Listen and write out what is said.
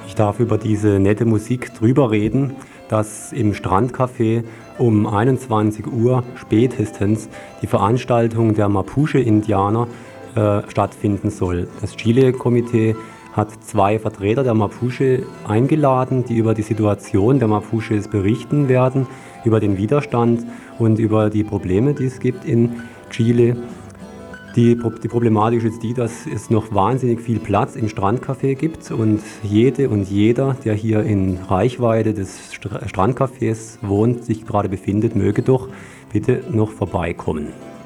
Ich darf über diese nette Musik drüber reden, dass im Strandcafé um 21 Uhr spätestens die Veranstaltung der Mapuche-Indianer stattfinden soll. Das Chile-Komitee hat 2 Vertreter der Mapuche eingeladen, die über die Situation der Mapuches berichten werden, über den Widerstand und über die Probleme, die es gibt in Chile. Die Problematik ist die, dass es noch wahnsinnig viel Platz im Strandcafé gibt und jede und jeder, der hier in Reichweite des Strandcafés wohnt, sich gerade befindet, möge doch bitte noch vorbeikommen.